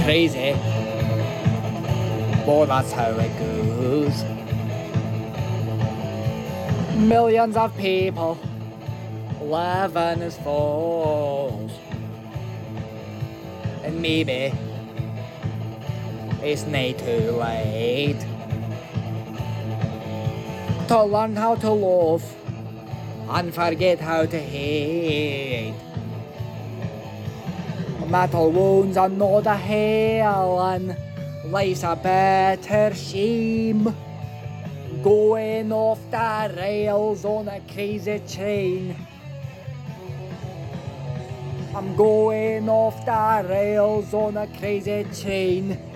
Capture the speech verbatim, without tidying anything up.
crazy, but that's how it goes. Millions of people living as fools, and maybe it's not too late to learn how to love and forget how to hate. Metal wounds are not a healing, life's a bitter shame. Going off the rails on a crazy train. I'm going off the rails on a crazy train.